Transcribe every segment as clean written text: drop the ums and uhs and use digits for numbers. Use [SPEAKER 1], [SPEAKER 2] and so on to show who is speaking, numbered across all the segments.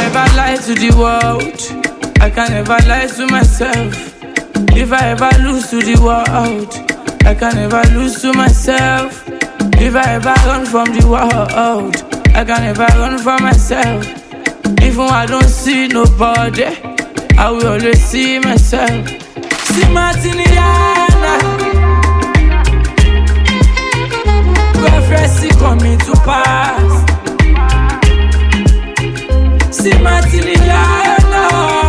[SPEAKER 1] ever lie to the world, I can never lie to myself. If I ever lose to the world, I can never lose to myself. If I ever run from the world, I can never run from myself. Even I don't see nobody, I will always see myself. See Martiniana, prophecy coming to pass. See Martiniana,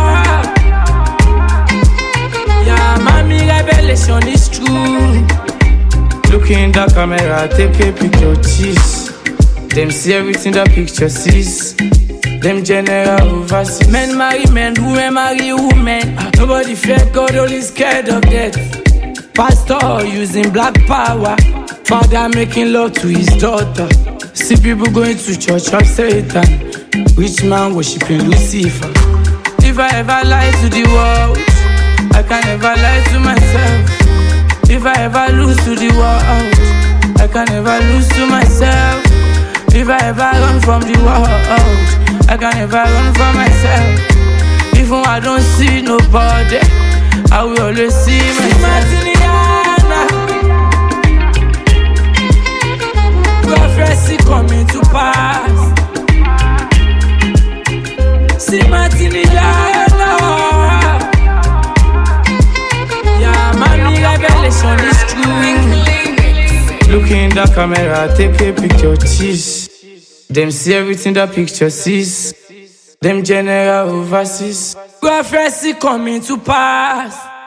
[SPEAKER 1] yeah, mommy revelation is true. Look in the camera, take a picture, cheese. Them see everything the picture sees. Them general overseas. Men marry men, women marry women. Nobody fear God, only scared of death. Pastor using black power. Father making love to his daughter. See people going to church of Satan. Rich man worshiping Lucifer. If I ever lie to the world, I can never lie to myself. If I ever lose to the world, I can never lose to myself. If I ever run from the world, I can never run from myself. Even I don't see nobody, I will always see myself. Prophecy coming to pass. See Martiniana, yeah, mommy revelation is true. Look in the camera, take a picture, cheese. Them see everything the picture sees. Them general overseas. Prophecy coming to pass.